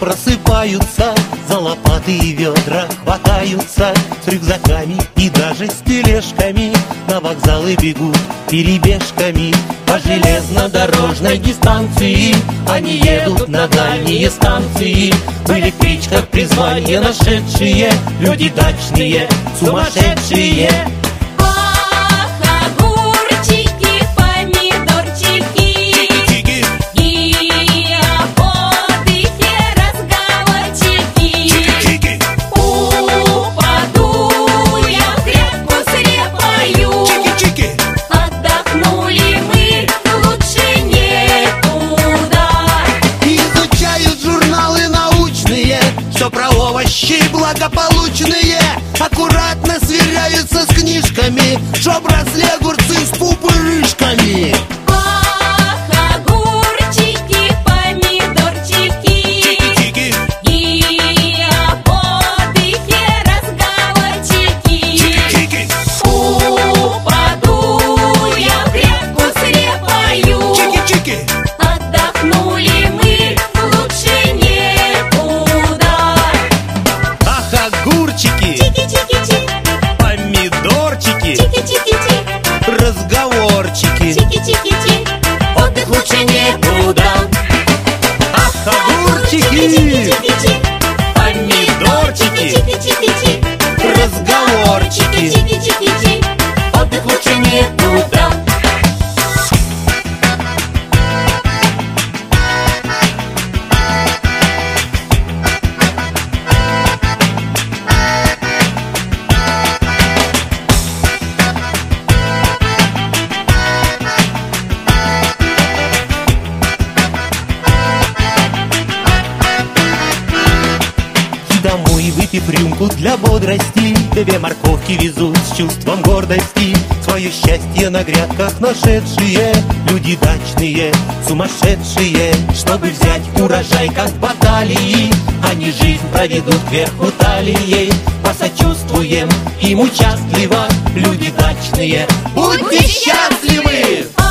просыпаются, за лопаты и ведра хватаются, с рюкзаками и даже с тележками на вокзалы бегут перебежками. По железнодорожной дистанции они едут на дальние станции. В электричках призвание нашедшие люди дачные, сумасшедшие. Что про овощи благополучные аккуратно сверяются с книжками, чтоб росли огурцы с пупырышками. Ах, огурчики, помидорчики, Чики-чики. И об отдыхе разговорчики. Чики-чики. Упаду я в грядку с репою. Чики-чики. Отдохнули мы, лучше некуда. Огурчики, Чики-чики-чик, помидорчики, чики-чики-чик, разговорчики. чики-чики-чик, отдых лучше некуда. Огурчики, Чики-чики-чик, помидорчики, чики-чики-чик, разговорчики. чики-чики-чик, отдых лучше некуда. Домой, выпив рюмку для бодрости, две морковки везут с чувством гордости. Свое счастье на грядках нашедшие люди дачные, сумасшедшие. Чтобы взять урожай, как в баталии, они жизнь проведут кверху талией. Посочувствуем им участливо, люди дачные, будьте счастливы!